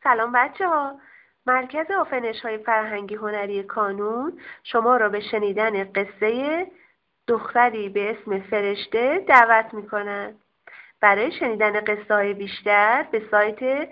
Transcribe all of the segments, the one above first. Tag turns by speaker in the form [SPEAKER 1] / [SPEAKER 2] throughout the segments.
[SPEAKER 1] سلام بچه‌ها. مرکز آفرینش‌های فرهنگی هنری کانون شما را به شنیدن قصه دختری به اسم فرشته دعوت می‌کند. برای شنیدن قصه‌های بیشتر به سایت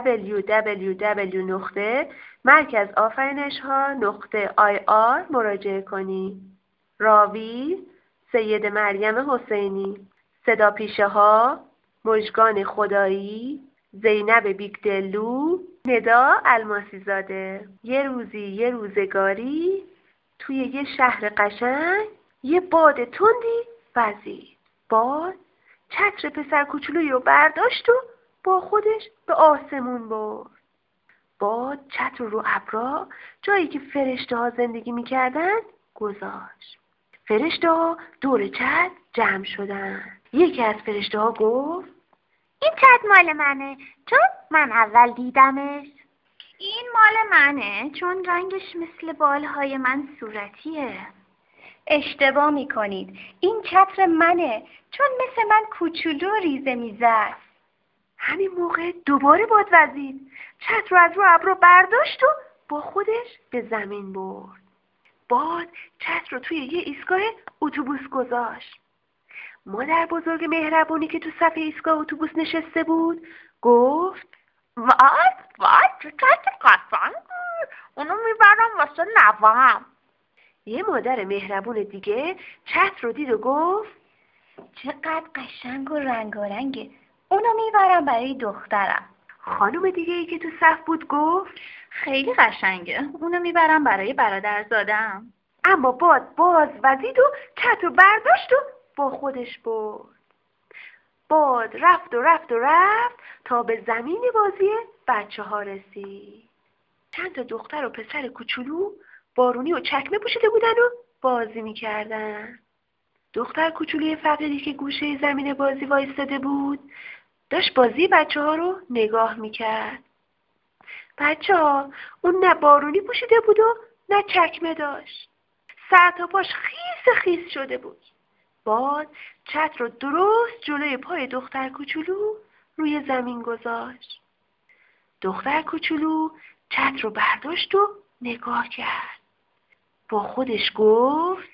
[SPEAKER 1] www.مرکزآفرینش‌ها.ir مراجعه کنید. راوی سید مریم حسینی. صدا پیشه‌ها مژگان خدایی، زینب بیگدلو، ندا الماسی زاده. یه روزی یه روزگاری توی یه شهر قشنگ یه باد تندی وزید. باد چتر پسر کوچولویی رو برداشت و با خودش به آسمون برد. باد چتر رو ابرا جایی که فرشته ها زندگی میکردن گذاشت. فرشته ها دور چتر جمع شدن. یکی از فرشته ها گفت
[SPEAKER 2] این چتر مال منه چون من اول دیدمش. این مال منه چون رنگش مثل بالهای من صورتیه. اشتباه میکنید، این چتر منه چون مثل من کوچولو و ریزه میزه است.
[SPEAKER 1] همین موقع دوباره باد وزید. چتر رو از رو ابرو برداشت و با خودش به زمین برد. باد چتر رو توی یه ایستگاه اتوبوس گذاشت. مادر بزرگ مهربونی که تو صف ایستگاه اتوبوس نشسته بود گفت
[SPEAKER 2] وای چه چتر قشنگی، اونو میبرم واسه نوام.
[SPEAKER 1] یه مادر مهربون دیگه چتر رو دید و گفت
[SPEAKER 2] چقدر قشنگ و رنگارنگه، اونو میبرم برای دخترم.
[SPEAKER 1] خانم دیگه ای که تو صف بود گفت
[SPEAKER 2] خیلی قشنگه، اونو میبرم برای برادرزادم.
[SPEAKER 1] اما باد باز وزید و چتر رو برداشت و با خودش برد. باد رفت و رفت و رفت تا به زمین بازی بچه ها رسید. چند تا دختر و پسر کوچولو بارونی و چکمه پوشیده بودن و بازی میکردن. دختر کوچولوی فقیری که گوشه زمین بازی وایستاده بود داشت بازی بچه ها رو نگاه میکرد. بچه ها اون نه بارونی پوشیده بود و نه چکمه داشت. سر تا پاش خیس خیس شده بود. باد چتر رو درست جلوی پای دختر کوچولو روی زمین گذاشت. دختر کوچولو چتر رو برداشت و نگاه کرد. با خودش گفت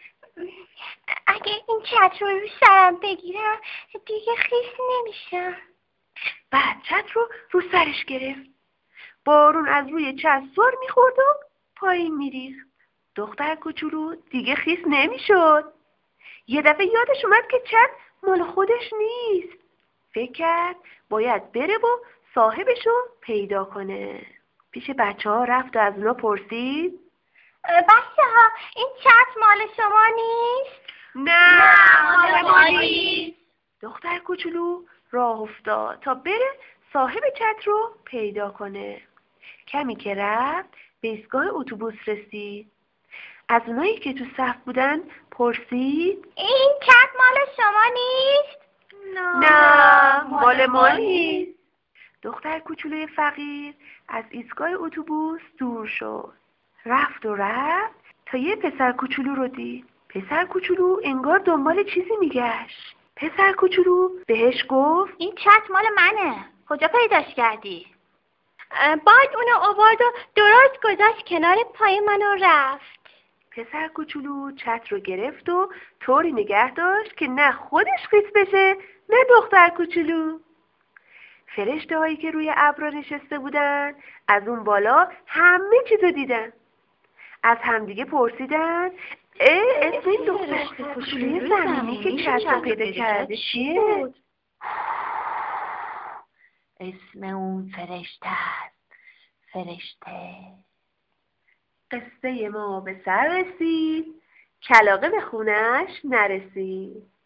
[SPEAKER 2] اگه این چتر رو سرم بگیرم دیگه خیس نمیشم.
[SPEAKER 1] بعد چتر رو سرش گرفت. بارون از روی چتر سر میخورد و پایین میریخت. دختر کوچولو دیگه خیس نمیشد. یه دفعه یادش اومد که چتر مال خودش نیست. فکر کرد باید بره و صاحبشو پیدا کنه. پیش بچه ها رفت و از اونا پرسید
[SPEAKER 2] بچه ها این چتر مال شما نیست؟
[SPEAKER 1] نه
[SPEAKER 2] مال ما نیست.
[SPEAKER 1] دختر کوچولو راه افتاد تا بره صاحب چتر رو پیدا کنه. کمی که رفت به ایستگاه اتوبوس رسید. از اونایی که تو صف بودن پرسید
[SPEAKER 2] این چتر مال شما نیست؟
[SPEAKER 1] نه مال ما نیست. دختر کوچولوی فقیر از ایستگاه اتوبوس دور شد. رفت و رفت تا یه پسر کوچولو رو دید. پسر کوچولو انگار دنبال چیزی میگشت. پسر کوچولو بهش گفت
[SPEAKER 2] این چتر مال منه، کجا پیداش کردی؟ باد اونو آورد و درست گذاشت کنار پای منو رفت.
[SPEAKER 1] پسر کوچولو چتر رو گرفت و طوری نگه داشت که نه خودش خیس بشه نه دختر کوچولو. فرشته هایی که روی ابرا نشسته بودن از اون بالا همه چیزو دیدن. از همدیگه پرسیدن اسم این دختر کوچولوی زمینی که چتر رو پیدا کرده چیه؟
[SPEAKER 2] اسم اون فرشته است. فرشته.
[SPEAKER 1] قصه ما به سر رسید، کلاغه به خونش نرسید.